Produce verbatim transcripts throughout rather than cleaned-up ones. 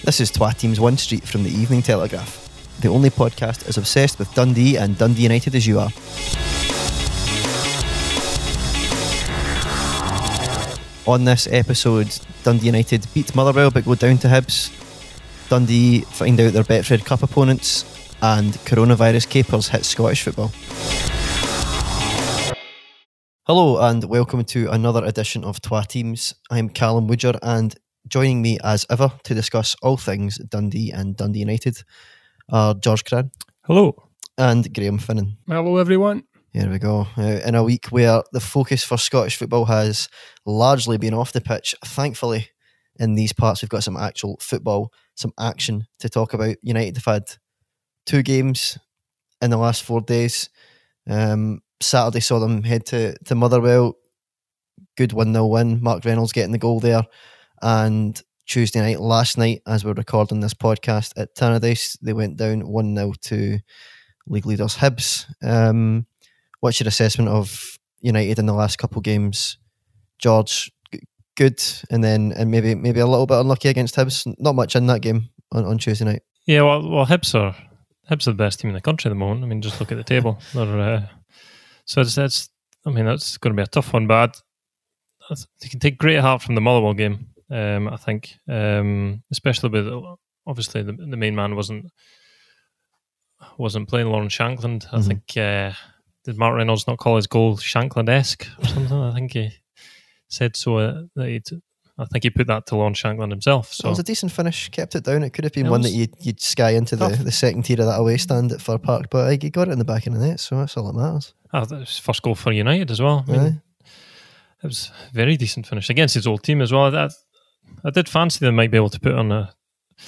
This is Twa Teams One Street from the Evening Telegraph, the only podcast as obsessed with Dundee and Dundee United as you are. On this episode, Dundee United beat Motherwell but go down to Hibs. Dundee find out their Betfred Cup opponents, and coronavirus capers hit Scottish football. Hello and welcome to another edition of Twa Teams. I'm Callum Woodger, and joining me as ever to discuss all things Dundee and Dundee United are George Cran. Hello. And Graham Finnan. Hello everyone. Here we go. Uh, in a week where the focus for Scottish football has largely been off the pitch, thankfully in these parts we've got some actual football, some action to talk about. United have had two games in the last four days. Um, Saturday saw them head to, to Motherwell. Good one nil win. Mark Reynolds getting the goal there. And Tuesday night, last night, as we're recording this podcast at Tannadice, they went down one nil to league leaders Hibs. Um, what's your assessment of United in the last couple of games, George? G- good, and then and maybe maybe a little bit unlucky against Hibs. Not much in that game on, on Tuesday night. Yeah, well, well, Hibs are Hibs are the best team in the country at the moment. I mean, just look at the table. They're, uh, so it's, it's I mean, that's going to be a tough one, but you can take great heart from the Motherwell game. Um, I think, um, especially with obviously the, the main man wasn't wasn't playing, Lawrence Shankland. I mm-hmm. think uh, did Mark Reynolds not call his goal Shankland-esque or something? I think he said so. Uh, that he'd, I think he put that to Lawrence Shankland himself. So it was a decent finish, kept it down. It could have been it one that you'd, you'd sky into the, the second tier of that away stand at Fir Park, but uh, he got it in the back of the net, so that's all that matters. Ah, that was his first goal for United as well. I mean, Aye. It was a very decent finish against his old team as well. That I did fancy they might be able to put on a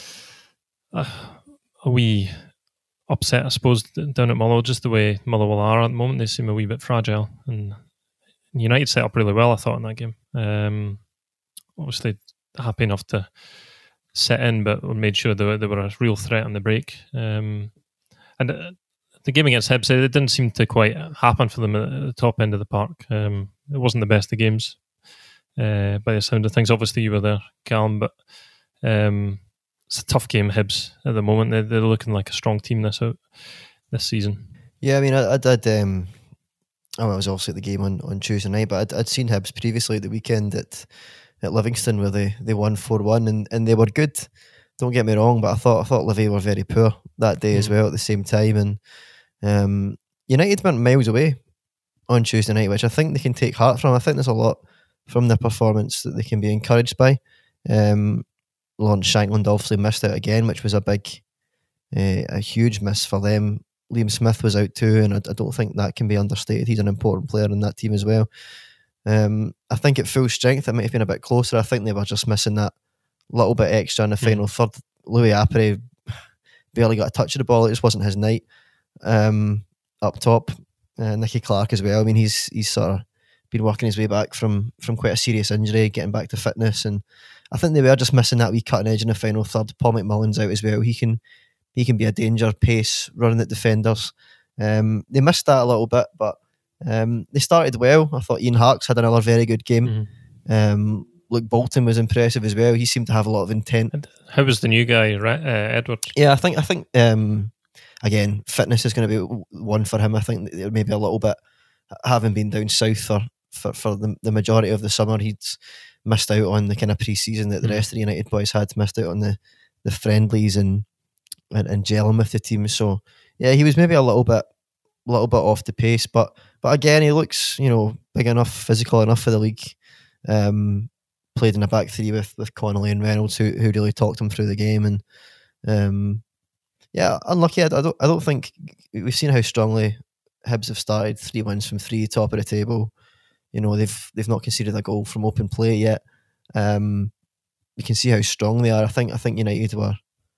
a, a wee upset, I suppose, down at Motherwell, just the way Motherwell are at the moment. They seem a wee bit fragile, and United set up really well, I thought, in that game. Um, obviously happy enough to set in, but made sure they were, they were a real threat on the break. Um, and uh, the game against Hibs, it didn't seem to quite happen for them at the top end of the park. Um, it wasn't the best of games uh, by the sound of things. Obviously you were there, Callum, but um, it's a tough game, Hibs, at the moment. They're, they're looking like a strong team this out, this season. Yeah, I mean, I, I did... Um, oh, I was obviously at the game on, on Tuesday night, but I'd, I'd seen Hibs previously at the weekend at at Livingston where they, they won four one and, and they were good. Don't get me wrong, but I thought I thought Livy were very poor that day mm. as well at the same time. And um, United went miles away on Tuesday night, which I think they can take heart from. I think there's a lot from their performance that they can be encouraged by. Um, Lawrence Shankland obviously missed out again, which was a big, uh, a huge miss for them. Liam Smith was out too, and I, I don't think that can be understated. He's an important player in that team as well. Um, I think at full strength it might have been a bit closer. I think they were just missing that little bit extra in the final mm. third. Louis Apre barely got a touch of the ball. It just wasn't his night. Um, up top, uh, Nicky Clark as well. I mean, he's he's sort of been working his way back from from quite a serious injury, getting back to fitness, and I think they were just missing that wee cutting edge in the final third. Paul McMullen's out as well. He can he can be a danger, pace, running at defenders. Um, they missed that a little bit, but um, they started well. I thought Ian Harkes had another very good game. Mm-hmm. Um, Luke Bolton was impressive as well. He seemed to have a lot of intent. And how was the new guy, uh, Edward? Yeah, I think I think um, again, fitness is going to be one for him. I think maybe a little bit, having been down south for for, for the, the majority of the summer, he'd missed out on the kind of pre-season that the mm-hmm. rest of the United boys had, missed out on the, the friendlies and, and and gelling with the team. So yeah, he was maybe a little bit a little bit off the pace, but but again, he looks, you know, big enough, physical enough for the league. Um, played in a back three with, with Connolly and Reynolds, who who really talked him through the game, and um, yeah, unlucky. I, I don't I don't think we've seen how strongly Hibs have started. Three wins from three, top of the table. You know, they've they've not conceded a goal from open play yet. Um, you can see how strong they are. I think I think United were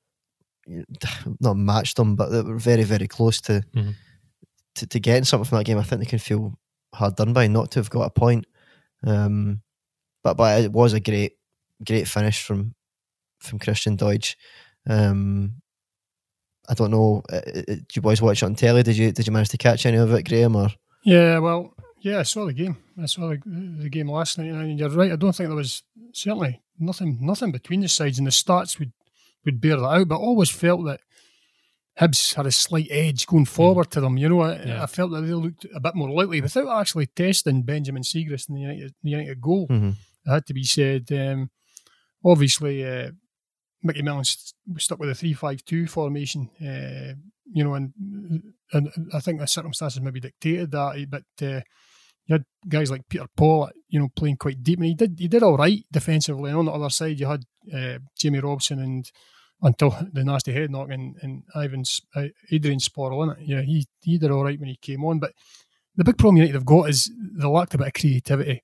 not matched them, but they were very very close to. Mm-hmm. To, to getting something from that game. I think they can feel hard done by not to have got a point. Um, but but it was a great great finish from from Christian Deutsch. Um, I don't know. Uh, did you boys watch it on telly? Did you did you manage to catch any of it, Graham? Or yeah, well, yeah, I saw the game. I saw the, the game last night, and you're right. I don't think there was certainly nothing nothing between the sides, and the stats would would bear that out, but I always felt that Hibs had a slight edge going forward mm. to them. You know, I, yeah. I felt that they looked a bit more likely without actually testing Benjamin Siegrist in the United, the United goal. Mm-hmm. It had to be said. Um, obviously, uh, Mickey Mellon st- stuck with a three five two formation, uh, you know, and, and I think the circumstances maybe dictated that, but uh, you had guys like Peter Paul, you know, playing quite deep, and he did he did all right defensively. And on the other side, you had uh, Jamie Robson and until the nasty head knock and, and Ivan uh, Adrian Sporle, innit? Yeah, he he did all right when he came on, but the big problem United have got is they lacked a bit of creativity.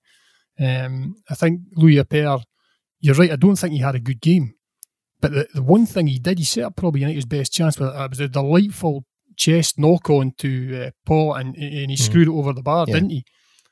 Um, I think Louis Appert, you're right, I don't think he had a good game. But the, the one thing he did, he set up probably United's best chance, but it was a delightful chest knock on to uh, Paul, and, and he mm. screwed it over the bar, yeah. didn't he?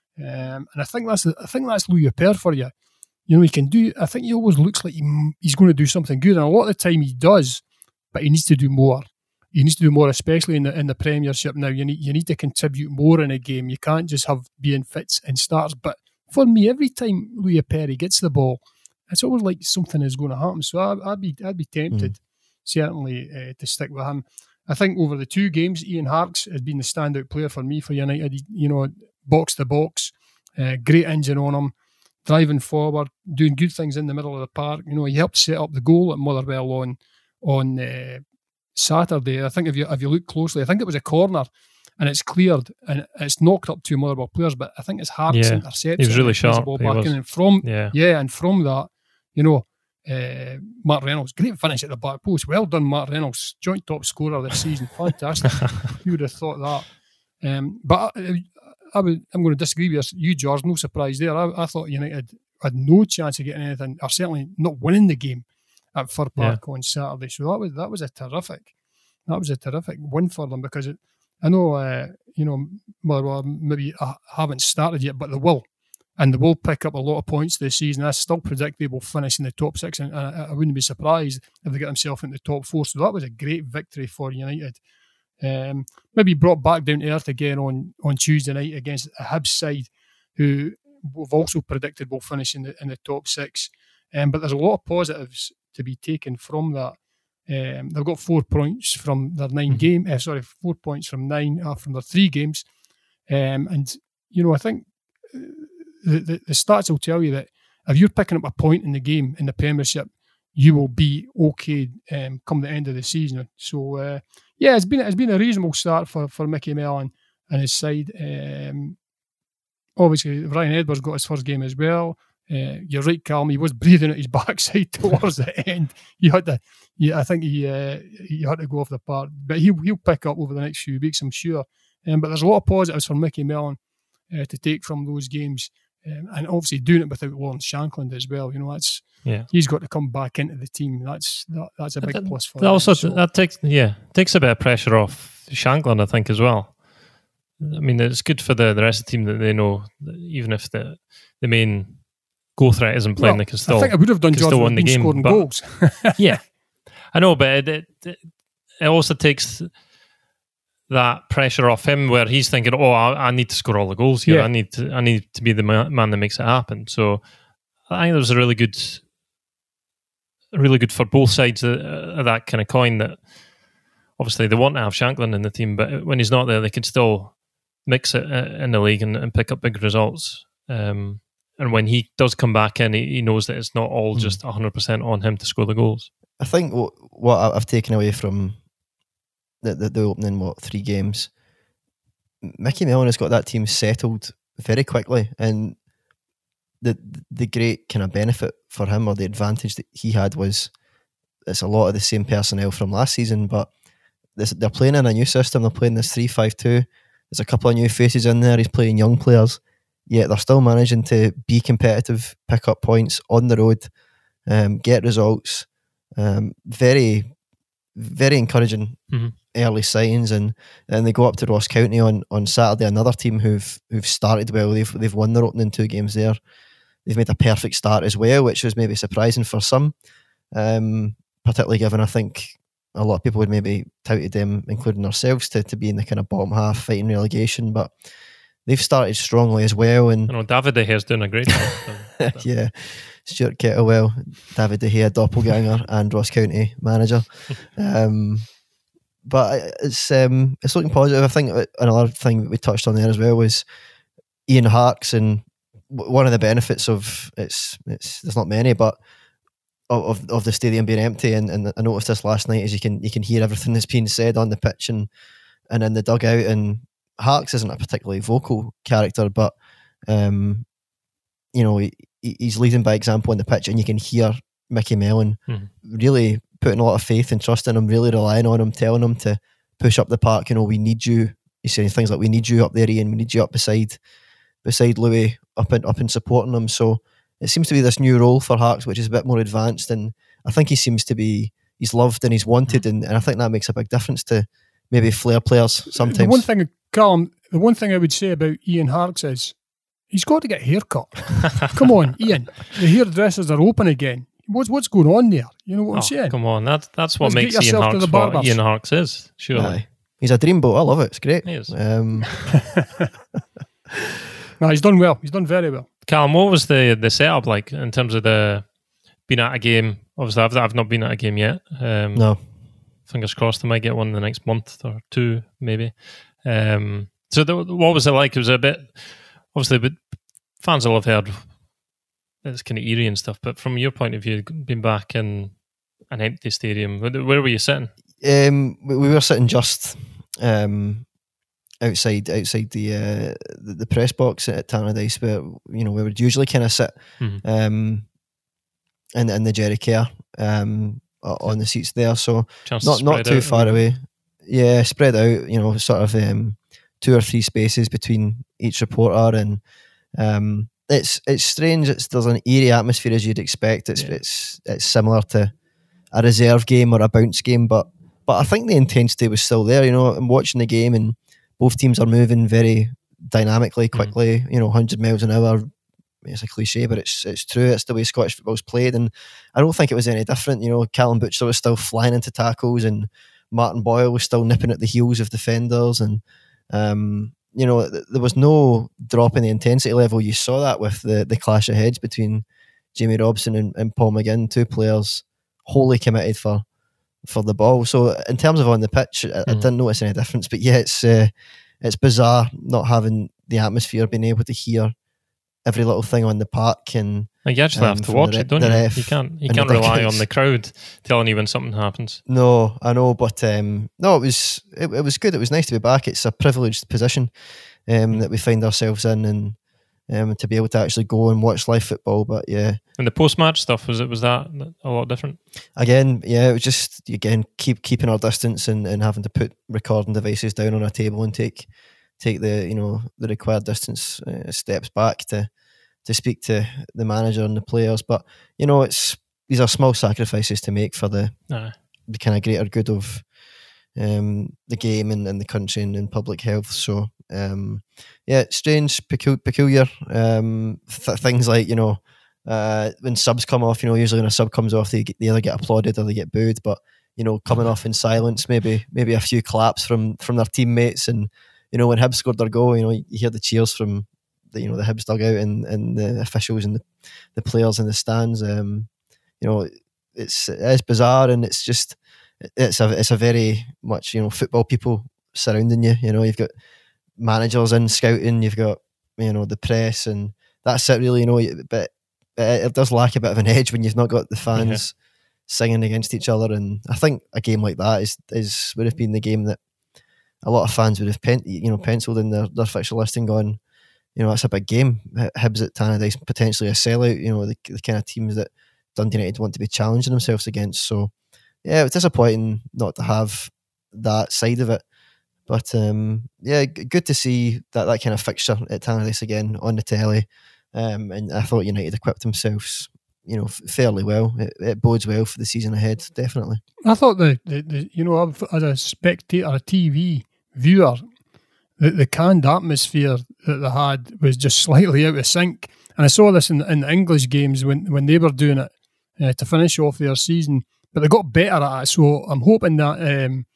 Um, and I think that's I think that's Louis Appert for you. You know, he can do. I think he always looks like he, he's going to do something good, and a lot of the time he does, but he needs to do more. He needs to do more, especially in the in the Premiership now. You need you need to contribute more in a game. You can't just have being fits and starts. But for me, every time Louis Appert gets the ball, it's always like something is going to happen. So I, I'd be I'd be tempted, mm. certainly, uh, to stick with him. I think over the two games, Ian Harkes has been the standout player for me for United. He, you know, box to box, uh, great engine on him, driving forward, doing good things in the middle of the park. You know, he helped set up the goal at Motherwell on on uh, Saturday. I think if you if you look closely, I think it was a corner, and it's cleared and it's knocked up two Motherwell players. But I think it's Harkes yeah, intercepts. He was really sharp. Ball he back was. In. And from yeah. yeah, and from that, you know. Uh, Mark Reynolds, great finish at the back post. Well done, Mark Reynolds, joint top scorer this season. Fantastic. Who would have thought that? Um, but I, I would, I'm going to disagree with you, George. No surprise there. I, I thought United had no chance of getting anything, or certainly not winning the game at Fir Park yeah. on Saturday. So that was that was a terrific, that was a terrific win for them, because it, I know uh, you know Motherwell maybe haven't started yet, but they will. And they will pick up a lot of points this season. I still predict they will finish in the top six, and I, I wouldn't be surprised if they get themselves into the top four. So that was a great victory for United. Um, maybe brought back down to earth again on, on Tuesday night against a Hibs side, who we've also predicted will finish in the in the top six. Um, but there's a lot of positives to be taken from that. Um, they've got four points from their nine mm-hmm. game. Uh, sorry, four points from nine uh, from their three games. Um, and you know, I think. Uh, The, the, the stats will tell you that if you're picking up a point in the game in the Premiership, you will be okay um, come the end of the season. So uh, yeah, it's been it's been a reasonable start for, for Mickey Mellon and his side. Um, obviously, Ryan Edwards got his first game as well. Uh, you're right, Calum. He was breathing at his backside towards the end. He had to, yeah, I think he uh, he had to go off the park, but he'll he'll pick up over the next few weeks, I'm sure. Um, but there's a lot of positives for Mickey Mellon uh, to take from those games. Um, and obviously doing it without Lawrence Shankland as well, you know, that's yeah. he's got to come back into the team. That's that, that's a big that, plus for that him. Also, so. that takes yeah takes a bit of pressure off Shankland, I think, as well. I mean, it's good for the, the rest of the team that they know that even if the the main goal threat isn't playing, well, they can still. I think I would have done George win the game, scoring but, goals. yeah, I know, but it, it, it also takes that pressure off him, where he's thinking, "Oh, I, I need to score all the goals here. Yeah. I need to, I need to be the man that makes it happen." So, I think there's a really good, really good for both sides of, of that kind of coin. That obviously they want to have Shankland in the team, but when he's not there, they can still mix it in the league and, and pick up big results. Um, and when he does come back in, he, he knows that it's not all mm. just one hundred percent on him to score the goals. I think what, what I've taken away from The, the, the opening, what, three games, Mickey Mellon has got that team settled very quickly, and the the great kind of benefit for him, or the advantage that he had, was it's a lot of the same personnel from last season, but this, they're playing in a new system. They're playing this three five two. There's a couple of new faces in there. He's playing young players, yet they're still managing to be competitive, pick up points on the road, um, get results. Um, very, very encouraging mm-hmm. early signs, and then they go up to Ross County on, on Saturday, another team who've who've started well. They've they've won their opening two games there. They've made a perfect start as well, which was maybe surprising for some, um, particularly given I think a lot of people would maybe touted them, including ourselves, to, to be in the kind of bottom half fighting relegation. But they've started strongly as well. And I know David De Gea's doing a great job. yeah, Stuart Kettlewell, David De Gea doppelganger and Ross County manager. Um, but it's um, it's looking positive. I think another thing that we touched on there as well was Ian Harkes, and one of the benefits of it's it's there's not many, but of of the stadium being empty, and, and I noticed this last night, is you can you can hear everything that's being said on the pitch and and in the dugout. And Harkes isn't a particularly vocal character, but um, you know, he, he's leading by example on the pitch, and you can hear Mickey Mellon mm. really putting a lot of faith and trust in him, really relying on him, telling him to push up the park. You know, we need you. He's saying things like, "We need you up there, Ian. We need you up beside beside Louis, up and up and supporting him." So it seems to be this new role for Harkes, which is a bit more advanced, and I think he seems to be he's loved and he's wanted, and, and I think that makes a big difference to maybe flair players sometimes. The one thing, Callum, the one thing I would say about Ian Harkes is he's got to get a haircut. Come on, Ian. The hairdressers are open again. What's what's going on there? You know what oh, I'm saying? Come on, that's that's what Let's makes Ian Harkes what Ian Harkes is. Surely, Aye. He's a dreamboat. I love it. It's great. He is. Um, no, he's done well. He's done very well. Callum, what was the the setup like in terms of the being at a game? Obviously, I've I've not been at a game yet. Um, no. Fingers crossed I might get one in the next month or two, maybe. Um, so, the, what was it like? It was a bit, obviously, but fans will have heard it's kind of eerie and stuff. But from your point of view, being back in an empty stadium, where were you sitting? Um, we, we were sitting just um, outside outside the, uh, the the press box at Tannadice, where you know we would usually kind of sit, mm-hmm. um, in in the Jerry Care, um. on the seats there, so Chance not to not too out, far away. Yeah, spread out, you know, sort of um, two or three spaces between each reporter, and um, it's it's strange. It's there's an eerie atmosphere as you'd expect. It's yeah. it's it's similar to a reserve game or a bounce game, but but I think the intensity was still there. You know, I'm watching the game, and both teams are moving very dynamically, quickly. Mm. You know, one hundred miles an hour. It's a cliche, but it's it's true. It's the way Scottish football's played, and I don't think it was any different. You know, Callum Butcher was still flying into tackles, and Martin Boyle was still nipping at the heels of defenders, and um, you know, th- there was no drop in the intensity level. You saw that with the the clash of heads between Jamie Robson and, and Paul McGinn, two players wholly committed for for the ball. So in terms of on the pitch, I, mm. I didn't notice any difference. But yeah, it's uh, it's bizarre not having the atmosphere, being able to hear every little thing on the park, and like you actually um, have to watch re- it, don't you? Ref, you can't you can't rely on the crowd telling you when something happens. No, I know, but um, no, it was it, it was good. It was nice to be back. It's a privileged position um, mm. that we find ourselves in, and um, to be able to actually go and watch live football. But yeah, and the post match stuff, was it was that a lot different? Again, yeah, it was just again keep keeping our distance and, and having to put recording devices down on a table and take. take the you know the required distance uh, steps back to to speak to the manager and the players. But you know, it's these are small sacrifices to make for the uh. the kind of greater good of um, the game and, and the country and, and public health. So um, yeah, strange, pecu- peculiar um, th- things like you know uh, when subs come off. You know, usually when a sub comes off, they, get, they either get applauded or they get booed. But you know, coming off in silence, maybe maybe a few claps from from their teammates. And you know, when Hibs scored their goal, you know, you hear the cheers from the, you know, the Hibs dugout and, and the officials and the, the players in the stands. Um, you know, it's it's bizarre, and it's just it's a it's a very much, you know, football people surrounding you. You know, you've got managers in scouting, you've got, you know, the press, and that's it really. You know, but it, it does lack a bit of an edge when you've not got the fans yeah. singing against each other. And I think a game like that is is would have been the game that a lot of fans would have pen, you know, penciled in their, their fixture list and gone, you know, that's a big game. Hibs at Tannadice, potentially a sellout, you know, the, the kind of teams that Dundee United want to be challenging themselves against. So, yeah, it was disappointing not to have that side of it. But, um, yeah, g- good to see that, that kind of fixture at Tannadice again on the telly. Um, and I thought United equipped themselves, you know, fairly well. It, it bodes well for the season ahead, definitely. I thought the, the, the you know, as a spectator, a T V viewer, the, the canned atmosphere that they had was just slightly out of sync. And I saw this in, in the English games when, when they were doing it uh, to finish off their season, but they got better at it. So I'm hoping that um,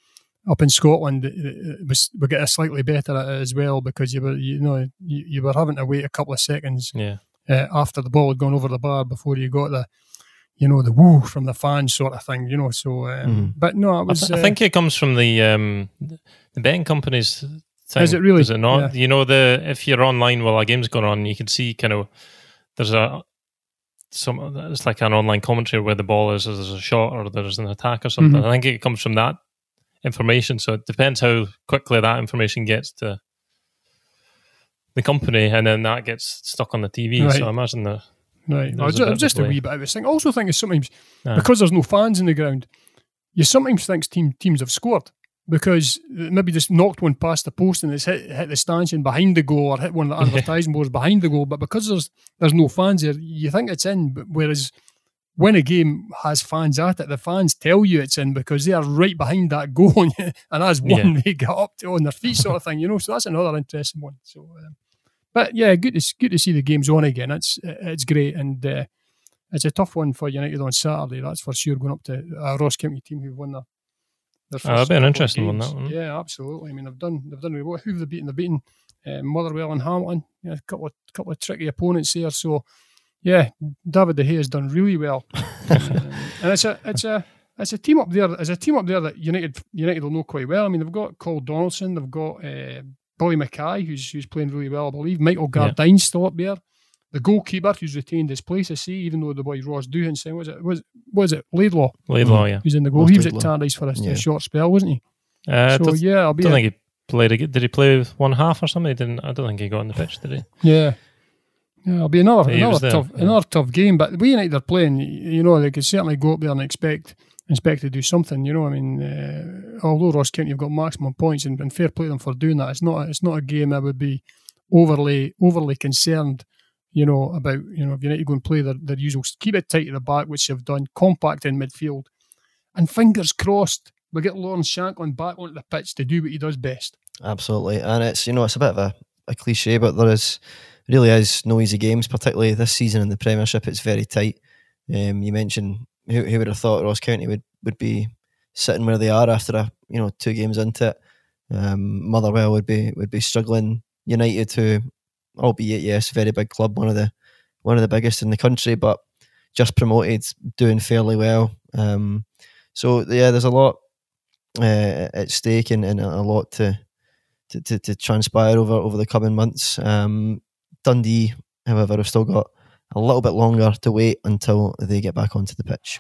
up in Scotland, it was we get a slightly better at it as well, because you were you know you, you were having to wait a couple of seconds Yeah. uh, after the ball had gone over the bar before you got the you know the woo from the fans sort of thing. You know, so um, Mhm. but no, it I, was. th- I uh, think it comes from the um, the betting companies. Thing. Is it really? Is it not? Yeah. You know, the if you're online while a game's going on, you can see kind of there's a some it's like an online commentary where the ball is, or there's a shot, or there's an attack or something. Mhm. I think it comes from that information. So it depends how quickly that information gets to the company, and then that gets stuck on the T V. Right. So I imagine that. Right. There's Just, a bit of just a delay. wee bit of this thing. Also think it's sometimes Aye. because there's no fans in the ground, you sometimes think team teams have scored because maybe just knocked one past the post and it's hit, hit the stanchion behind the goal, or hit one of the advertising boards behind the goal. But because there's there's no fans there, you think it's in. But whereas when a game has fans at it, the fans tell you it's in because they are right behind that goal, and, and as one Yeah. they get up to on their feet, sort of thing. You know, so that's another interesting one. So. Um, But yeah, good to good to see the games on again. It's it's great, and uh, it's a tough one for United on Saturday. That's for sure. Going up to a Ross County team who've won their, their Oh, that'd be an couple of interesting one, games. that one. Yeah, absolutely. I mean, they've done they've done really well. Who have they beaten? They've beaten uh, Motherwell and Hamilton. Yeah, a couple of couple of tricky opponents there. So yeah, David De Gea has done really well, um, and it's a it's a it's a team up there. It's a team up there that United United will know quite well. I mean, they've got Cole Donaldson. They've got. Uh, Billy Mackay, who's who's playing really well, I believe. Michael Gardine's still up there. The goalkeeper, who's retained his place, I see, even though the boy Ross Doohan saying, was it was was it Laidlaw? Laidlaw, yeah. Who's in the goal? Ross He was at Laidlaw. Tardis for a, Yeah. a short spell, wasn't he? Uh, so does- yeah, I'll I be. don't A, think he played. A, did he play one half or something? He didn't. I don't think he got on the pitch, did he? yeah, yeah, it'll be another He was another there, tough yeah. another tough game. But the way United are playing, you know, they could certainly go up there and expect expect to do something. You know, I mean, uh, although Ross County have got maximum points, and, and fair play to them for doing that, it's not it's not a game I would be overly overly concerned, you know, about, you know, if United go and play their, their usual, keep it tight at the back, which they've done, compact in midfield, and fingers crossed we get Lawrence Shanklin back onto the pitch to do what he does best. Absolutely, and it's you know it's a bit of a, a cliche, but there is really is no easy games, particularly this season in the Premiership. It's very tight. Um, you mentioned who, who would have thought Ross County would, would be sitting where they are after a you know two games into it. Um, Motherwell would be would be struggling. United, who, albeit yes, very big club, one of the one of the biggest in the country, but just promoted, doing fairly well. Um, so yeah, there's a lot uh, at stake and, and a lot to, to, to, to transpire over, over the coming months. Um, Dundee, however, have still got a little bit longer to wait until they get back onto the pitch.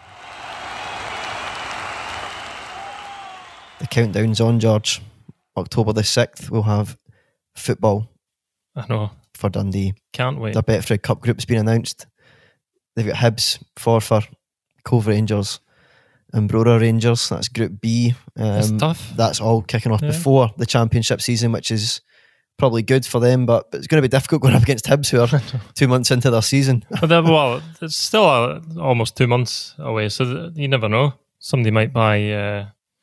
The countdown's on, George. October the sixth, we'll have football I know. for Dundee. Can't wait. Their Betfred Cup group's been announced. They've got Hibs, Forfar, Cove Rangers, and Brora Rangers. That's Group B. It's Um, tough. that's all kicking off Yeah. before the Championship season, which is probably good for them, but it's going to be difficult going up against Hibs, who are two months into their season. But then, well, it's still uh, almost two months away, so th- you never know. Somebody might buy uh,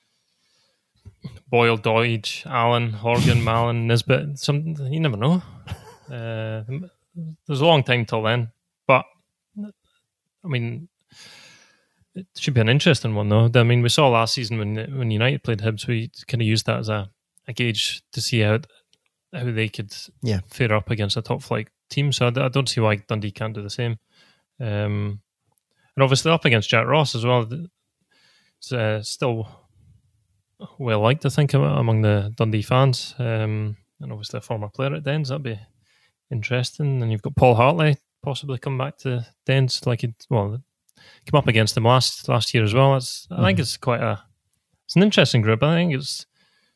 Boyle, Doige, Allen, Horgan, Mallon, Nisbet. Some you never know. Uh, there's a long time till then, but I mean, it should be an interesting one, though. I mean, we saw last season when when United played Hibs, we kind of used that as a, a gauge to see how how they could Yeah. fare up against a top flight team. So I, d- I don't see why Dundee can't do the same. Um, and obviously up against Jack Ross as well. It's uh, still well liked, I think, among the Dundee fans. Um, and obviously a former player at Dens, that'd be interesting. And you've got Paul Hartley possibly come back to Dens, like he well came up against them last last year as well. It's, I think it's quite a it's an interesting group. I think it's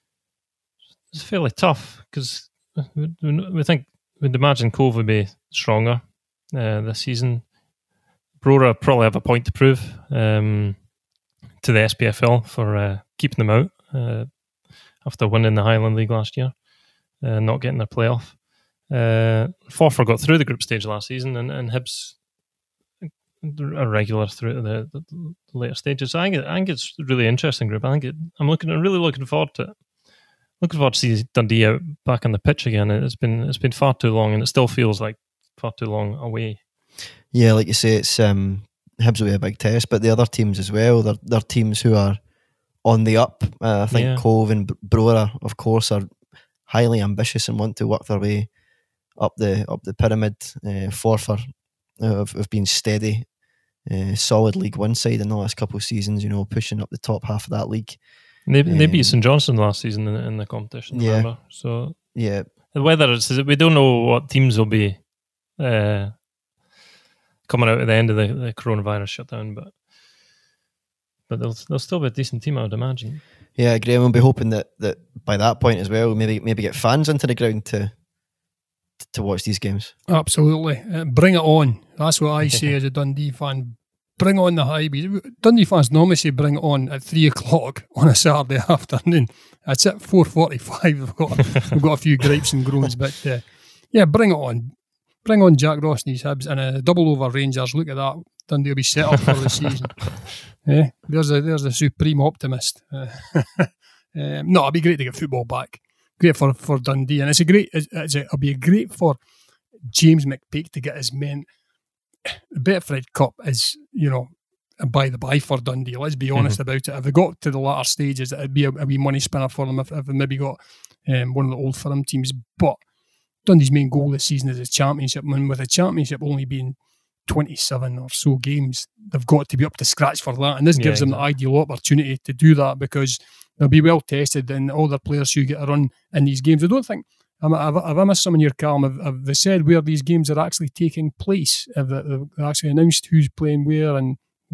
it's fairly tough because we, we think we'd imagine Cove would be stronger uh, this season. Brora probably have a point to prove um, to the S P F L for uh, keeping them out uh, after winning the Highland League last year, uh, not getting their playoff. Uh, Forfar got through the group stage last season, and, and Hibs are regular through the, the, the later stages. So I think, it, I think it's a really interesting group. I think it, I'm looking, I'm really looking forward to it. Looking forward to see Dundee out back on the pitch again. It's been it's been far too long, and it still feels like far too long away. Yeah, like you say, it's um, Hibs will be a big test, but the other teams as well, they're, they're teams who are on the up. Uh, I think Yeah. Cove and Brora, of course, are highly ambitious and want to work their way up the up the pyramid. Uh, Forfar uh, have, have been steady, uh, solid League One side in the last couple of seasons. You know, pushing up the top half of that league. They, they beat Um, St Johnstone last season in, in the competition. Yeah. Remember? So Yeah, whether it's we don't know what teams will be uh, coming out at the end of the, the coronavirus shutdown, but but they'll they'll still be a decent team, I would imagine. yeah, I agree. And we'll be hoping that, that by that point as well, maybe maybe get fans into the ground to to watch these games. Absolutely. Uh, bring it on. That's what I say as a Dundee fan. Bring on the Highbury. Dundee fans normally say bring it on at three o'clock on a Saturday afternoon. It's at four forty-five. We've got, we've got a few gripes and groans, but uh, yeah, bring it on. Bring on Jack Ross and his Hibs and a double over Rangers. Look at that. Dundee will be set up for the season. Yeah, there's a there's a supreme optimist. Uh, um, no, it'd be great to get football back. Great for, for Dundee, and it's a great. It's, it's a, it'll be great for James McPeak to get his men. The Betfred Cup is, you know, a by the by for Dundee. Let's be honest mm-hmm. about it. If they got to the latter stages, it'd be a, a wee money spinner for them if, if they maybe got um, one of the old firm teams. But Dundee's main goal this season is the championship. And with the championship only being twenty-seven or so games, they've got to be up to scratch for that. And this gives yeah, them exactly. the ideal opportunity to do that because they'll be well tested and all their players who get a run in these games. I don't think, have I missed some in your column? Have, have they said where these games are actually taking place? Have they, have they actually announced who's playing where and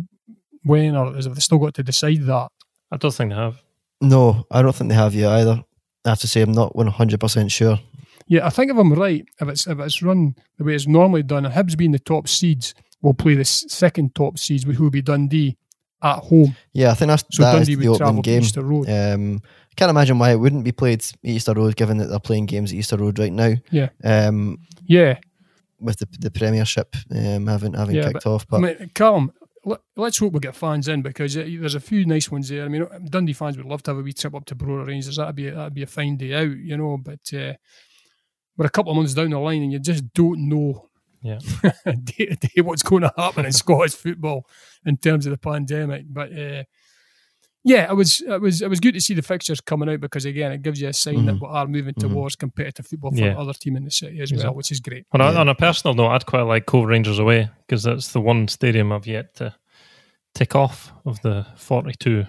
when, or have they still got to decide that? I don't think they have. No, I don't think they have yet either. I have to say I'm not one hundred percent sure. Yeah, I think if I'm right, if it's if it's run the way it's normally done, and Hibs being the top seeds, will play the second top seeds, who will be Dundee at home. Yeah, I think that's so that Dundee is the would opening game. Easter Road. Um, I can't imagine why it wouldn't be played at Easter Road, given that they're playing games at Easter Road right now. Yeah. Um, yeah. With the the Premiership um, having having yeah, kicked but, off, but I mean, Callum, let, let's hope we get fans in because uh, there's a few nice ones there. I mean, Dundee fans would love to have a wee trip up to Brora Rangers. That'd be a, that'd be a fine day out, you know. But uh, we're a couple of months down the line, and you just don't know. Yeah, day to day what's going to happen in Scottish football in terms of the pandemic. But uh, yeah, it was it was it was good to see the fixtures coming out because again, it gives you a sign mm-hmm. that we are moving mm-hmm. towards competitive football for yeah. other team in the city as exactly. well, which is great. On a, yeah. on a personal note, I'd quite like Cove Rangers away because that's the one stadium I've yet to tick off of the forty-two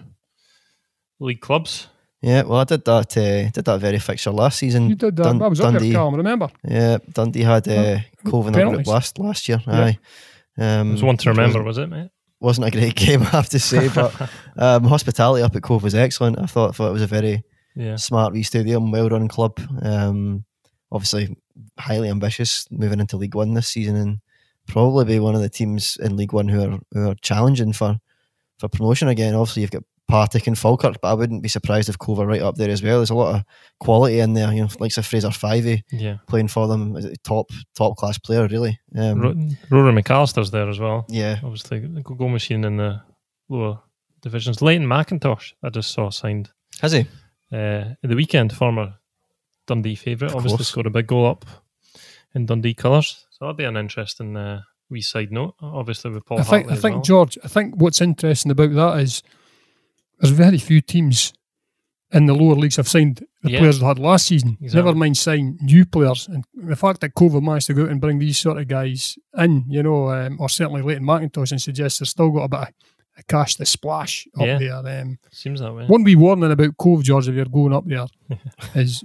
league clubs. Yeah, well, I did that. Uh, did that very fixture last season. You did that. Dun- I was Dundee, up there, Calm, remember? Yeah, Dundee had uh, Cove in the group last last year. Yeah. Aye, um, it was one to remember, was it, mate? Wasn't a great game, I have to say, but um, hospitality up at Cove was excellent. I thought, thought it was a very yeah. smart wee stadium, well-run club. Um, obviously, highly ambitious, moving into League One this season, and probably be one of the teams in League One who are who are challenging for for promotion again. Obviously, you've got Partick and Falkirk, but I wouldn't be surprised if Cove are right up there as well. There's a lot of quality in there, you know, like Fraser Fivey yeah. playing for them as a top top class player, really. Um, Ro- Rory McAllister's there as well. Yeah, obviously the goal machine in the lower divisions. Leighton McIntosh, I just saw signed. Has he? Uh, at the weekend, former Dundee favourite, Of obviously course. scored a big goal up in Dundee colours. So that'd be an interesting uh, wee side note. Obviously with Paul I think, Hartley I as think well. George, I think what's interesting about that is there's very few teams in the lower leagues have signed the Yeah. players they had last season. Exactly. Never mind sign new players. And the fact that Cove have managed to go out and bring these sort of guys in, you know, um, or certainly Leighton McIntosh, and suggests they've still got a bit of a cash to splash up Yeah. there. Um, Seems that way. one wee warning about Cove, George, if you're going up there, is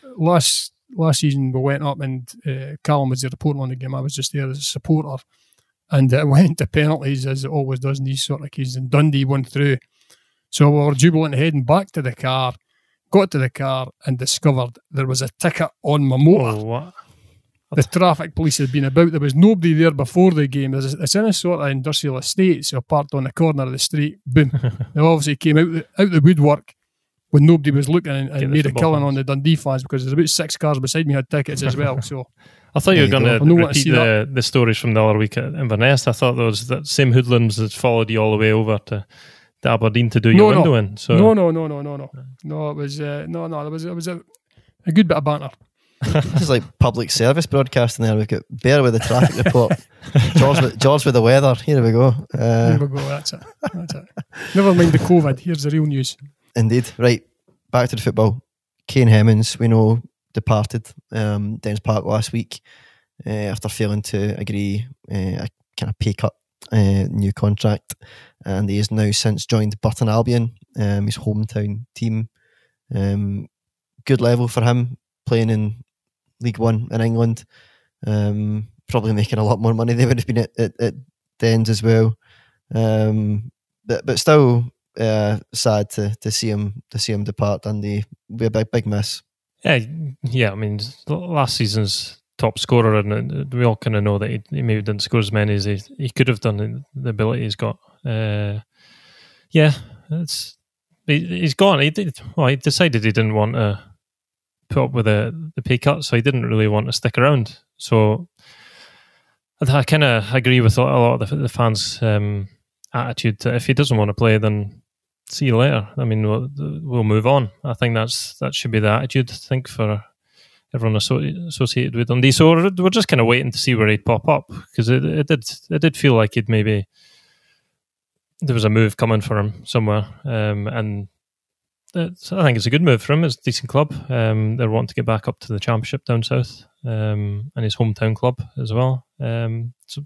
last last season we went up and uh, Callum was the reporter on the game. I was just there as a supporter. And it went to penalties, as it always does in these sort of cases. And Dundee went through. So we were jubilant heading back to the car, got to the car and discovered there was a ticket on my motor. Oh, what? The traffic police had been about. There was nobody there before the game. There's a, it's in a sort of industrial estate, so parked on the corner of the street. Boom. They obviously came out the, out the woodwork when nobody was looking and, Get and the made a football killing fans. on the Dundee fans because there's about six cars beside me had tickets as well. So I thought you were There going you to go. I know what I repeat see the, the stories from the other week at Inverness. I thought there was that same hoodlums that followed you all the way over to, to Aberdeen to do No, your no. window in. So no, no, no, no, no, no. No, it was uh, no, no. It was it was a, a good bit of banter. this is like public service broadcasting there. We've got Bear with the traffic report, George with, George with the weather. Here we go. Uh, There we go. That's it. That's it. Never mind the COVID. Here's the real news. Indeed. Right, back to the football. Kane Hemmings, we know, departed um, Dens Park last week uh, after failing to agree uh, a kind of pay cut, uh, new contract, and he has now since joined Burton Albion, um, his hometown team. Um, good level for him, playing in League One in England. Um, probably making a lot more money they would have been at, at, at Dens as well. Um, but but still uh, sad to to see him to see him depart. Dundee be a big big miss. Yeah, yeah. I mean, last season's top scorer, and we all kind of know that he, he maybe didn't score as many as he, he could have done. The ability he's got. Uh, yeah, it's he, he's gone. He did. Well, he decided he didn't want to put up with the the pay cut, so he didn't really want to stick around. So I kind of agree with a lot of the, the fans' um, attitude that if he doesn't want to play, then see you later. I mean, we'll, we'll move on. I think that's that should be the attitude, I think, for everyone associated with Dundee. So we're, we're just kind of waiting to see where he'd pop up, because it, it did it did feel like he'd maybe there was a move coming for him somewhere, um, and it's, I think it's a good move for him. It's a decent club. Um, they're wanting to get back up to the Championship down south, um, and his hometown club as well. Um, so,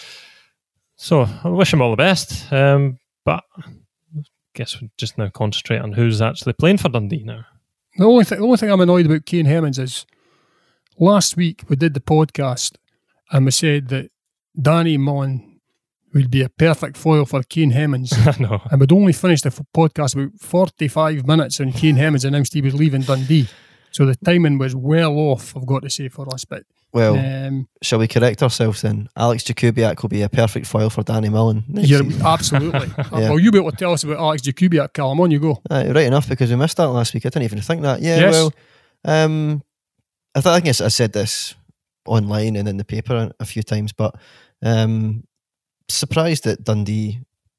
so I wish him all the best. Um, but I guess we just now concentrate on who's actually playing for Dundee now. The only thing, the only thing I'm annoyed about Kane Hemmings is last week we did the podcast and we said that Danny Mullen would be a perfect foil for Kane Hemmings. I know. And we'd only finished the podcast about forty-five minutes and Kane Hemmings announced he was leaving Dundee. So the timing was well off, I've got to say, for us. But Well, um, shall we correct ourselves then? Alex Jakubiak will be a perfect foil for Danny Mullen. you're absolutely. Yeah. Well, you'll be able to tell us about Alex Jakubiak, Callum. On you go. Uh, right enough, because we missed that last week. I didn't even think that. Yeah, Yes. well, um, I, th- I think I said this online and in the paper a few times, but um, surprised that Dundee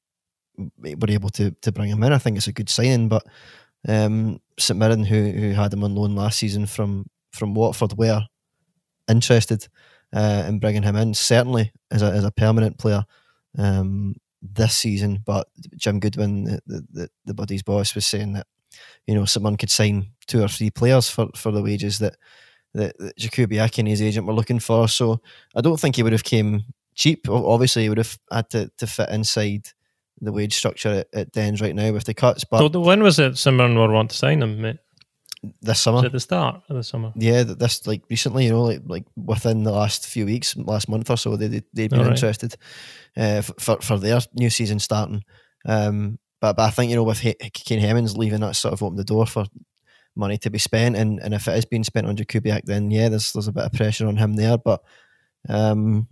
were able to to bring him in. I think it's a good signing, but um, St Mirren, who who had him on loan last season from from Watford, were interested uh, in bringing him in, certainly as a as a permanent player um, this season. But Jim Goodwin, the, the the buddy's boss, was saying that, you know, someone could sign two or three players for, for the wages that that, that Jakubiak and his agent were looking for. So I don't think he would have came cheap. Obviously, he would have had to, to fit inside the wage structure at, at Dens right now with the cuts. But So when was it St Mirren were wanting to sign him, mate? this summer, Was it the start of the summer? yeah, th- this like recently, you know, like like within the last few weeks, last month or so, they, they they've been All right. interested uh, f- for for their new season starting. Um, but but I think, you know, with H- Kane Hemmings leaving, that sort of opened the door for money to be spent, and, and if it is being spent on Jakubiak, then yeah, there's there's a bit of pressure on him there. But um,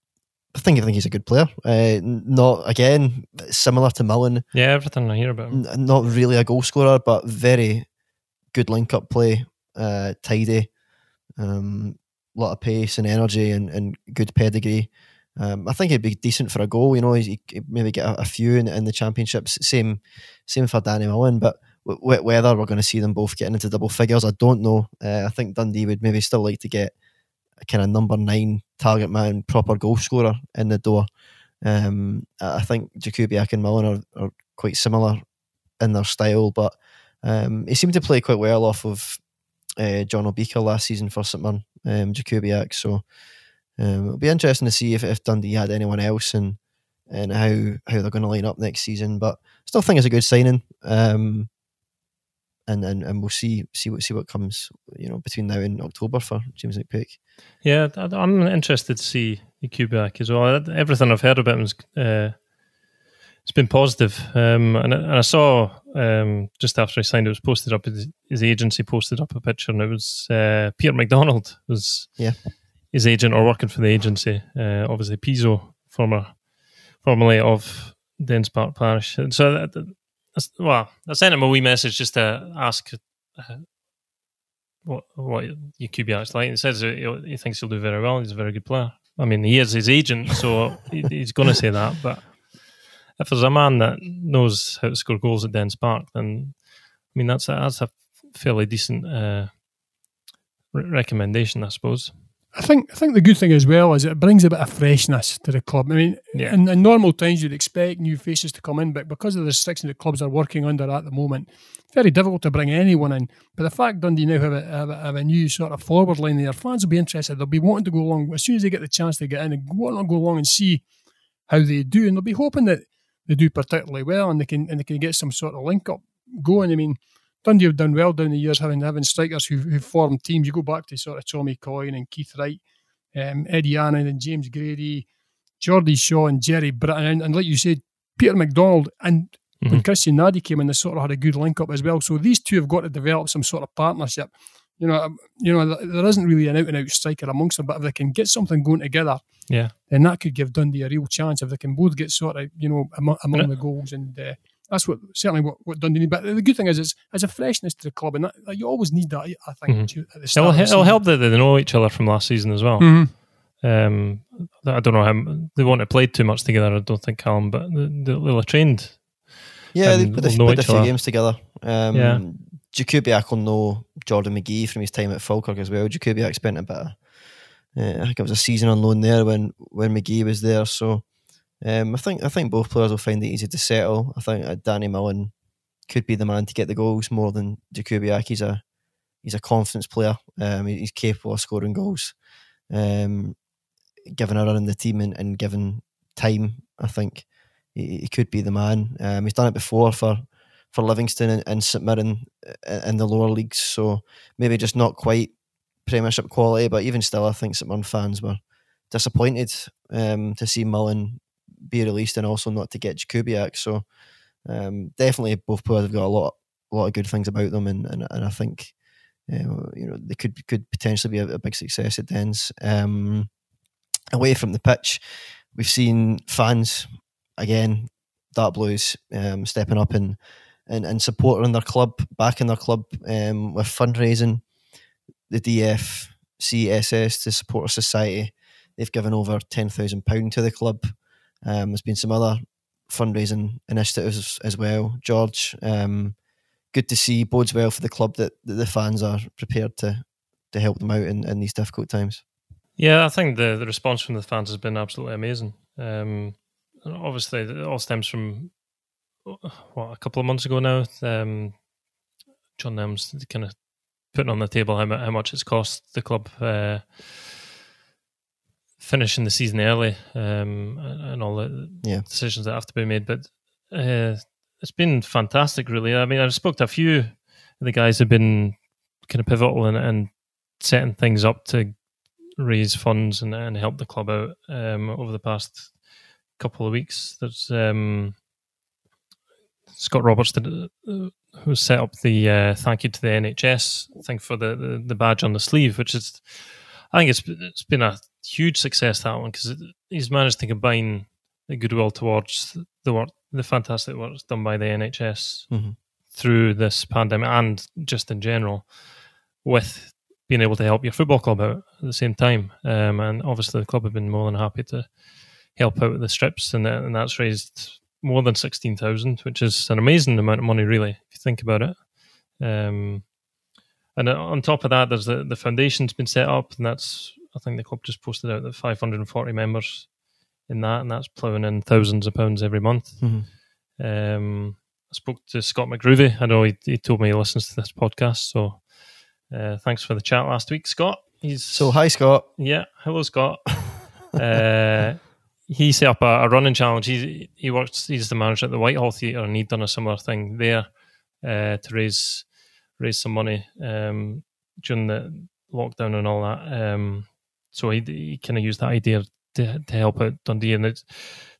I think I think he's a good player. Uh, not again similar to Mullen, Yeah, everything I hear about him. n- not really a goal scorer, but very good link-up play, uh, tidy, um, lot of pace and energy, and, and good pedigree. Um, I think he'd be decent for a goal. You know, he could maybe get a, a few in, in the championships. Same, same for Danny Mullen. But w- w- whether we're going to see them both getting into double figures, I don't know. Uh, I think Dundee would maybe still like to get a kind of number nine target man, proper goal scorer in the door. Um, I I think Jakubiak and Mullen are, are quite similar in their style, but um, he seemed to play quite well off of uh, John Obika last season for St Mirren, um, Jakubiak. So um, it'll be interesting to see if, if Dundee had anyone else and and how how they're going to line up next season. But still think it's a good signing, um, and, and and we'll see see what see what comes, you know, between now and October for James McPake. Yeah, I- I'm interested to see the Quebec as well. Everything I've heard about him is uh, it's been positive. Um, and, I- and I saw um, just after he signed, it was posted up. His, his agency posted up a picture, and it was uh, Peter McDonald was Yeah. his agent or working for the agency. Uh, obviously, Pizzo, former formerly of Dens Park Parish. And so, that, that's, well, I sent him a wee message just to ask uh, what what Jakubiak's like. He says he, he thinks he'll do very well. He's a very good player. I mean, he is his agent, so he, he's going to say that. But if there's a man that knows how to score goals at Dens Park, then I mean that's a, that's a fairly decent uh, re- recommendation, I suppose. I think I think the good thing as well is it brings a bit of freshness to the club. I mean, Yeah. in, in normal times you'd expect new faces to come in, but because of the restrictions that clubs are working under at the moment, it's very difficult to bring anyone in. But the fact Dundee now have a, have a, have a new sort of forward line there, fans will be interested. They'll be wanting to go along as soon as they get the chance to get in and want to go along and see how they do, and they'll be hoping that they do particularly well and they can and they can get some sort of link up going. I mean, Dundee have done well down the years having having strikers who who formed teams. You go back to sort of Tommy Coyne and Keith Wright, um, Eddie Annan and James Grady, Geordie Shaw and Jerry Britton, and, and like you said, Peter McDonald and mm-hmm. when Christian Nadi came in, they sort of had a good link up as well. So these two have got to develop some sort of partnership. You know, you know, there isn't really an out and out striker amongst them, but if they can get something going together, yeah, then that could give Dundee a real chance if they can both get sort of, you know, among, among the goals, and uh, that's what certainly what, what Dundee need. But the good thing is, it's, it's a freshness to the club, and that, like, you always need that. I think mm-hmm. at the start it'll, of the it'll help that they know each other from last season as well. Mm-hmm. Um, I don't know how they won't have played too much together. I don't think, Callum, but they'll have trained. Yeah, they put, we'll a, put a few other. games together. Um, yeah. Jakubiak will know Jordan McGee from his time at Falkirk as well. Jakubiak spent a bit of, uh, I think it was a season on loan there when, when McGee was there. So um, I think I think both players will find it easy to settle. I think uh, Danny Millen could be the man to get the goals more than Jakubiak. He's a he's a confidence player. Um, he's capable of scoring goals. Um, given a run in the team and, and given time, I think he, he could be the man. Um, he's done it before for. for Livingston and, and St Mirren in the lower leagues, so maybe just not quite Premiership quality, but even still I think St Mirren fans were disappointed um, to see Mullen be released and also not to get Jakubiak. So um, definitely both players have got a lot a lot of good things about them, and, and, and I think uh, you know they could could potentially be a, a big success at Dens. Um, away from the pitch, we've seen fans again, Dark Blues, um, stepping up and And, and supporting their club, backing their club um, with fundraising. The D F C S S, the Supporter Society, they've given over ten thousand pounds to the club. Um, there's been some other fundraising initiatives as well. George, um, good to see, bodes well for the club that, that the fans are prepared to to help them out in, in these difficult times. Yeah, I think the, the response from the fans has been absolutely amazing. Um, obviously, it all stems from what, a couple of months ago now, um, John Nem's kind of putting on the table how, how much it's cost the club uh, finishing the season early, um, and all the yeah. decisions that have to be made. But uh, it's been fantastic, really. I mean, I spoke to a few of the guys who've been kind of pivotal and, and setting things up to raise funds and, and help the club out um, over the past couple of weeks. There's um, Scott Roberts did, uh, who set up the uh, thank you to the N H S thing for the, the, the badge on the sleeve, which is, I think it's it's been a huge success, that one, because he's managed to combine the goodwill towards the work, the fantastic work done by the N H S mm-hmm. through this pandemic and just in general, with being able to help your football club out at the same time. Um, and obviously the club have been more than happy to help out with the strips, and, and that's raised more than sixteen thousand, which is an amazing amount of money, really, if you think about it. Um, and on top of that, there's the, the foundation's been set up, and that's, I think the club just posted out that five hundred forty members in that, and that's ploughing in thousands of pounds every month. Mm-hmm. Um, I spoke to Scott McGroovy. I know he, he told me he listens to this podcast, so uh, thanks for the chat last week, Scott. He's So, hi, Scott. Yeah, hello, Scott. uh, he set up a, a running challenge. He he works. He's the manager at the Whitehall Theatre, and he'd done a similar thing there uh, to raise raise some money um, during the lockdown and all that. Um, so he he kind of used that idea to to help out Dundee, and it's,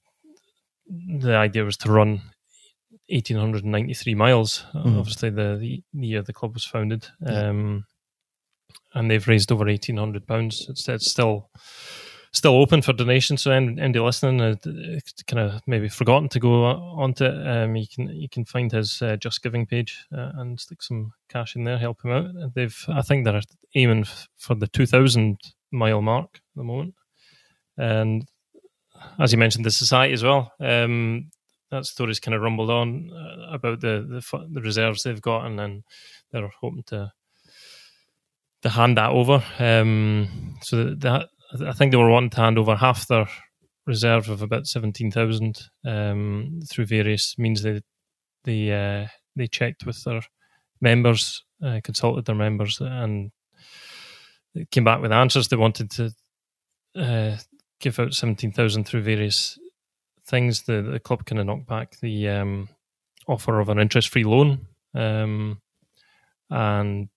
the idea was to run eighteen ninety-three miles. Mm. Obviously, the, the year the club was founded, um, and they've raised over eighteen hundred pounds. It's, it's still. Still open for donations, so anybody listening, uh, kind of maybe forgotten to go onto it, um, you can you can find his uh, Just Giving page uh, and stick some cash in there, help him out. They've, I think they're aiming for the two thousand mile mark at the moment, and as you mentioned, the society as well. Um, that story's kind of rumbled on uh, about the, the the reserves they've got, and then they're hoping to to hand that over. Um, so that, I think they were wanting to hand over half their reserve of about seventeen thousand um, through various means. They they uh, they checked with their members, uh, consulted their members, and came back with answers. They wanted to uh, give out seventeen thousand through various things. The, the club kind of knocked back the um, offer of an interest-free loan, um, and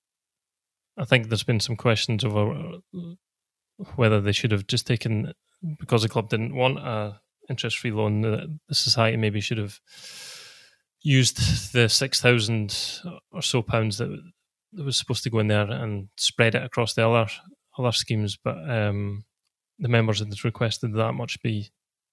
I think there's been some questions over whether they should have just taken, because the club didn't want a interest-free loan, the, the society maybe should have used the six thousand or so pounds that, that was supposed to go in there and spread it across the other other schemes. But um, the members had requested that much be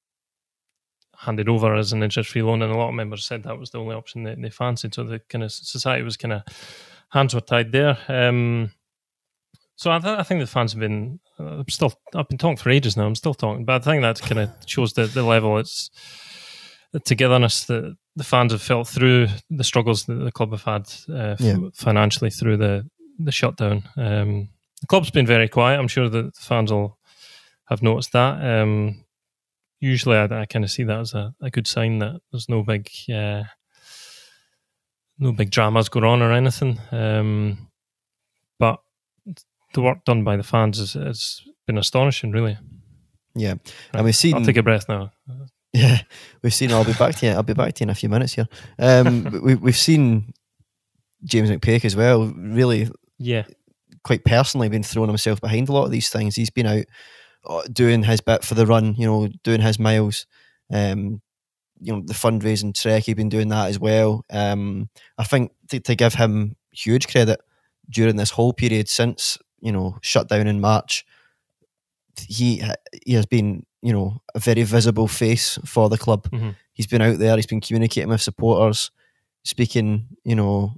handed over as an interest-free loan, and a lot of members said that was the only option that they fancied. So the kind of society was kind of hands were tied there. Um, so I, th- I think the fans have been. Uh, I'm still. I've been talking for ages now. I'm still talking, but I think that kind of shows the, the level. It's the togetherness that the fans have felt through the struggles that the club have had uh, Yeah. f- financially through the the shutdown. Um, the club's been very quiet. I'm sure that the fans will have noticed that. Um, usually, I, I kind of see that as a, a good sign that there's no big uh, no big dramas going on or anything. Um, but the work done by the fans has, has been astonishing, really. Yeah, and we've seen. I'll take a breath now. Yeah, we've seen. I'll be back to you. I'll be back to you in a few minutes here. Um, we, we've seen James McPake as well. Really, Yeah, quite personally, been throwing himself behind a lot of these things. He's been out uh, doing his bit for the run. You know, doing his miles. Um, you know, the fundraising trek. He's been doing that as well. Um, I think to, to give him huge credit during this whole period since, you know, shut down in March. He he has been, you know, a very visible face for the club. mm-hmm. He's been out there. He's been communicating with supporters, speaking, you know,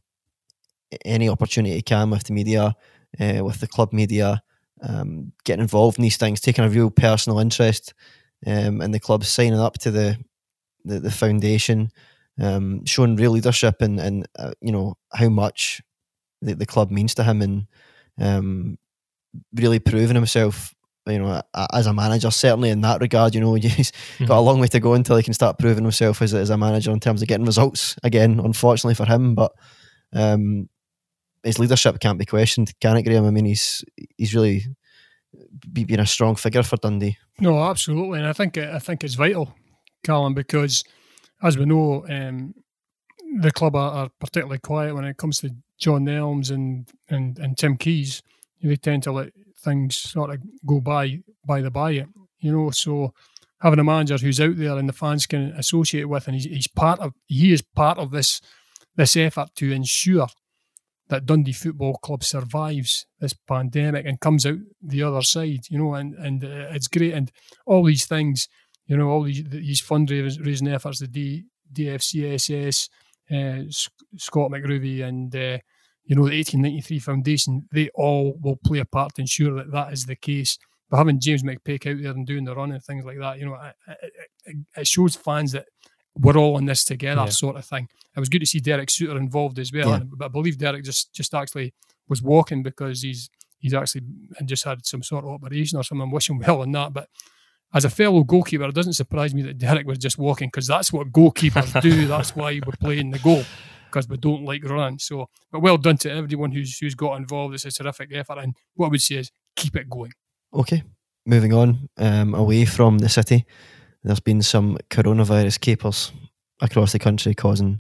any opportunity he can with the media, uh, with the club media, um, getting involved in these things, taking a real personal interest um, in the club, signing up to the the, the foundation, um, showing real leadership and and uh, you know how much the, the club means to him, and um, really proving himself. You know, as a manager, certainly in that regard, you know, he's mm-hmm. got a long way to go until he can start proving himself as, as a manager in terms of getting results again, unfortunately for him. But um, his leadership can't be questioned, can it, Graham? I mean, he's he's really been a strong figure for Dundee. No, absolutely, and I think I think it's vital, Callum, because as we know, um, the club are, are particularly quiet when it comes to John Nelms and, and, and Tim Keys. They tend to let things sort of go by by the by, you know. So having a manager who's out there and the fans can associate with, and he's, he's part of, he is part of this this effort to ensure that Dundee Football Club survives this pandemic and comes out the other side, you know. And and uh, it's great, and all these things, you know, all these these fundraising efforts, the D, DFCSS, uh, Scott McRuby, and uh, you know, the eighteen ninety-three Foundation, they all will play a part to ensure that that is the case. But having James McPake out there and doing the run and things like that, you know, it, it, it shows fans that we're all in this together, yeah. sort of thing. It was good to see Derek Suter involved as well. Yeah. But I believe Derek just, just actually was walking because he's he's actually just had some sort of operation or something. I'm wishing well on that. But as a fellow goalkeeper, it doesn't surprise me that Derek was just walking, because that's what goalkeepers do. That's why we're playing the goal, because we don't like running. So, but well done to everyone who's who's got involved. It's a terrific effort, and what I would say is keep it going. Okay, moving on, um, away from the city, there's been some coronavirus capers across the country causing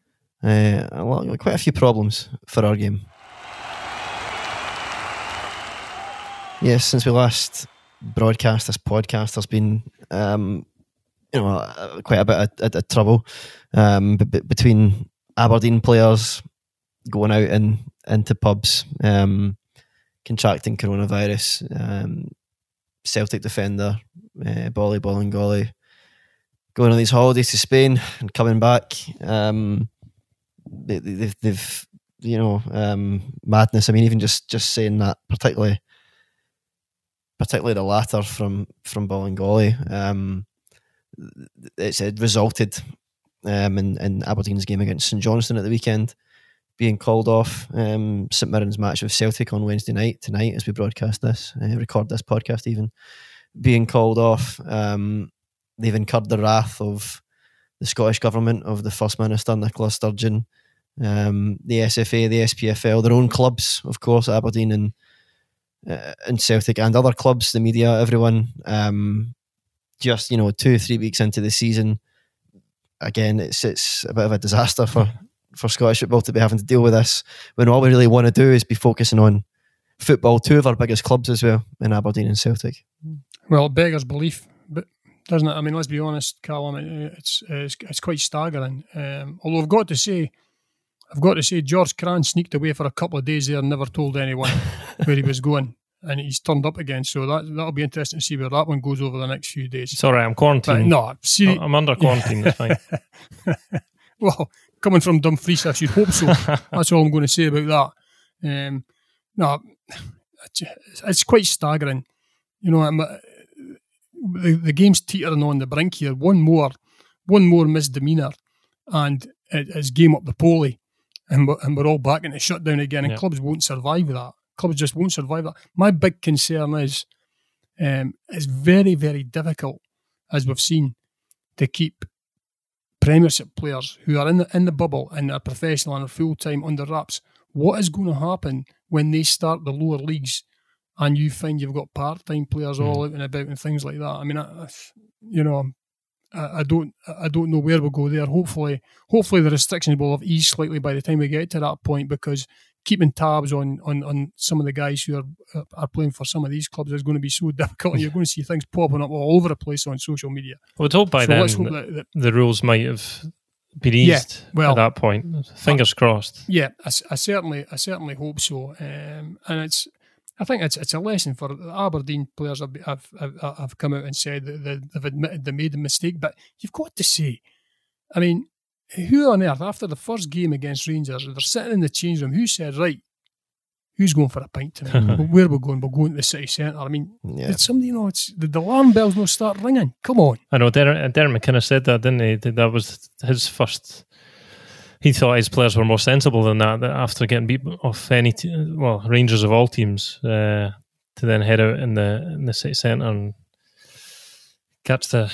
uh, a lot, quite a few problems for our game. Yes, since we last broadcast this podcast, there's been um, you know uh, quite a bit of, of, of trouble um, b- b- between Aberdeen players going out in, into pubs, um, contracting coronavirus. Um, Celtic defender, uh, Bolly Bolingoli, going on these holidays to Spain and coming back. Um, they, they've, they've, you know, um, madness. I mean, even just, just saying that, particularly, particularly the latter from from Bolingoli, um, it's it resulted um, in, in Aberdeen's game against St Johnstone at the weekend being called off. Um, St Mirren's match with Celtic on Wednesday night tonight, as we broadcast this, uh, record this podcast, even being called off. Um, they've incurred the wrath of the Scottish Government, of the First Minister Nicola Sturgeon, um, the S F A, the S P F L, their own clubs, of course, Aberdeen and uh, and Celtic, and other clubs, the media, everyone. Um, just you know, two three weeks into the season, again, it's it's a bit of a disaster for. for Scottish football to be having to deal with this when all we really want to do is be focusing on football, two of our biggest clubs as well, in Aberdeen and Celtic. Well, it beggars belief, but doesn't it? I mean, let's be honest, Callum, it's it's, it's quite staggering. Um, although I've got to say, I've got to say, George Cran sneaked away for a couple of days there and never told anyone where he was going, and he's turned up again. So that that'll be interesting to see where that one goes over the next few days. It's all right, I'm quarantined. But no, see, I'm under quarantine. That's fine. Well, coming from Dumfries, I should hope so. That's all I'm going to say about that. Um, no, it's quite staggering. You know, I'm, the the game's teetering on the brink here. One more, one more misdemeanour, and it is game up the poley, and we're, and we're all back into shutdown again. And yeah. clubs won't survive that. Clubs just won't survive that. My big concern is, um, it's very very difficult, as we've seen, to keep Premiership players who are in the in the bubble and are professional and are full time under wraps. What is going to happen when they start the lower leagues and you find you've got part time players mm. all out and about and things like that? I mean, I, you know, I, I don't I don't know where we'll go there. Hopefully, hopefully the restrictions will have eased slightly by the time we get to that point, because keeping tabs on on, on some of the guys who are are playing for some of these clubs is going to be so difficult, and you're going to see things popping up all over the place on social media. I would hope by so then let's hope that, that, that, the rules might have been eased yeah, well, at that point. Fingers uh, crossed. Yeah, I, I certainly I certainly hope so. Um, and it's I think it's it's a lesson for the Aberdeen players. Have have, have, have come out and said that they've admitted they made a mistake, but you've got to say, I mean, who on earth, after the first game against Rangers, they're sitting in the change room, who said, right, who's going for a pint tonight? Where are we going? We're going to the city centre. I mean, yeah. did somebody, you know, it's, did the alarm bells not start ringing? Come on. I know, Darren, Darren McKinnon said that, didn't he? That was his first... He thought his players were more sensible than that, that after getting beat off any... Te- well, Rangers of all teams, uh, to then head out in the in the city centre and catch the...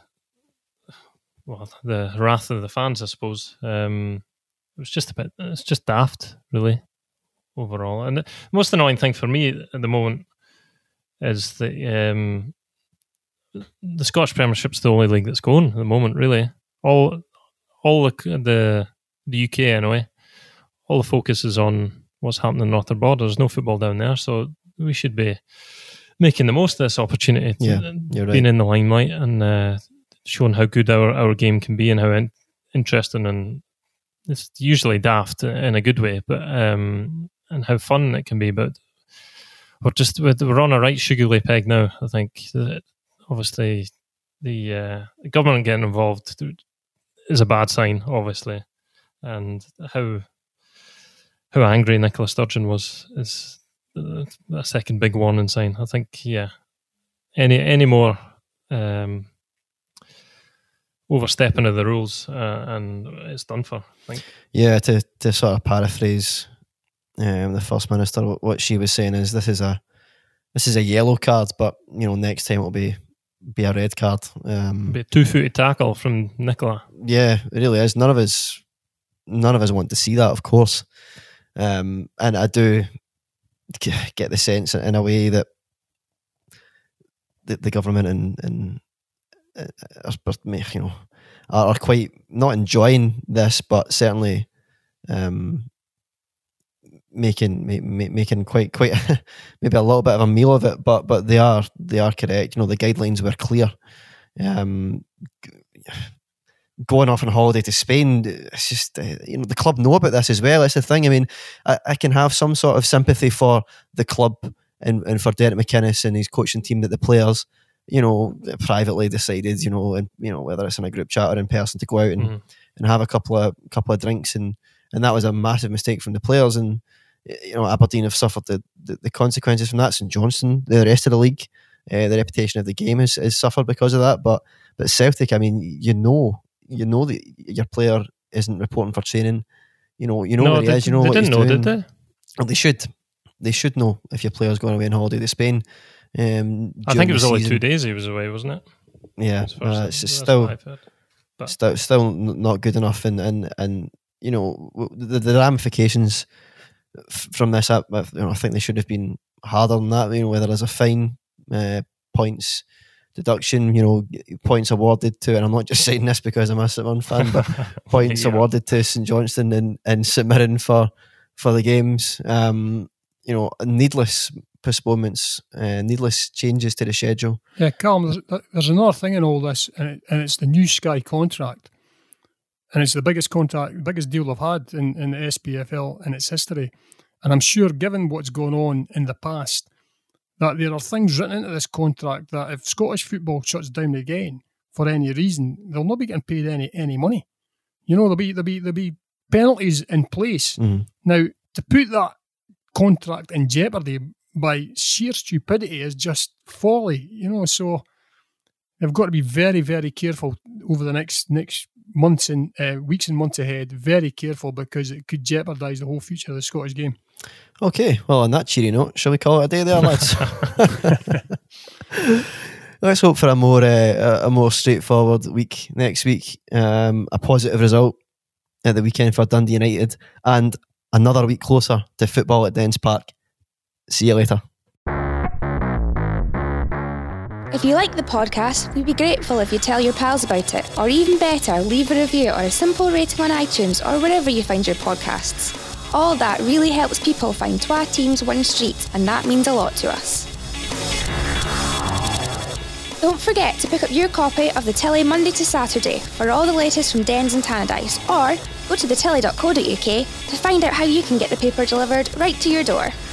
well, the wrath of the fans, I suppose. Um, it was just a bit... It's just daft, really. Overall, and the most annoying thing for me at the moment is that um, the Scottish Premiership's the only league that's going at the moment. Really, all all the the, the U K anyway, all the focus is on what's happening in Northern Border. There's no football down there, so we should be making the most of this opportunity. To, yeah, you're right. Being in the limelight and uh, showing how good our, our game can be and how in, interesting and it's usually daft in a good way, but. Um, and how fun it can be, but we're just we're on a right sugarly peg now. I think obviously the, uh, the government getting involved is a bad sign, obviously, and how how angry Nicola Sturgeon was is a second big warning sign. I think, yeah, any any more um, overstepping of the rules uh, and it's done for. I think. Yeah, to to sort of paraphrase. Um, the First Minister, what she was saying is this is a this is a yellow card, but you know next time it'll be be a red card. Um, be a two-footed tackle from Nicola. Yeah, it really is. None of us, none of us want to see that, of course. Um, and I do get the sense, in a way, that the, the government and and uh, you know are, are quite not enjoying this, but certainly. Um, making ma- making quite quite maybe a little bit of a meal of it, but but they are they are correct. You know, the guidelines were clear. Um, going off on holiday to Spain, it's just uh, you know the club know about this as well. That's the thing. I mean, I, I can have some sort of sympathy for the club and, and for Derek McInnes and his coaching team, that the players, you know, privately decided, you know, and you know whether it's in a group chat or in person, to go out and, mm-hmm. and have a couple of couple of drinks, and and that was a massive mistake from the players. And you know, Aberdeen have suffered the, the, the consequences from that. St Johnstone, the rest of the league, uh, the reputation of the game has, has suffered because of that. But but Celtic, I mean, you know, you know that your player isn't reporting for training. You know, you know no, where he they, is. You know they what didn't he's know, doing. did they? Well, they should. They should know if your player's going away on holiday to Spain. Um, I think it was during the only season. two days he was away, wasn't it? Yeah, As far as uh, I- it's that's still what I've heard. But- still still n- not good enough, and and and you know w- the, the ramifications f- from this up. You know, I think they should have been harder than that. You know, whether there's a fine, uh, points deduction, you know, points awarded to, and I'm not just saying this because I'm a St Mirren fan, but points Yeah. awarded to St Johnstone and, and St Mirren for for the games. Um, you know, needless postponements, uh, needless changes to the schedule. Yeah, Callum, there's, there's another thing in all this, and, it, and it's the new Sky contract. And it's the biggest contract, biggest deal they've had in, in the S P F L in its history. And I'm sure, given what's gone on in the past, that there are things written into this contract that if Scottish football shuts down again for any reason, they'll not be getting paid any any money. You know, there'll be there'll be there'll be penalties in place. Mm. Now, to put that contract in jeopardy by sheer stupidity is just folly. You know, so they've got to be very, very careful over the next next months and uh, weeks and months ahead. Very careful, because it could jeopardise the whole future of the Scottish game. Okay, well, on that cheery note, shall we call it a day there, lads? Let's hope for a more uh, a more straightforward week next week. Um, a positive result at the weekend for Dundee United, and another week closer to football at Dens Park. See you later. If you like the podcast, we'd be grateful if you tell your pals about it, or even better, leave a review or a simple rating on iTunes or wherever you find your podcasts. All that really helps people find Twa Teams One Street, and that means a lot to us. Don't forget to pick up your copy of The Tilly Monday to Saturday for all the latest from Dens and Tannadice, or go to the tilly dot co dot uk to find out how you can get the paper delivered right to your door.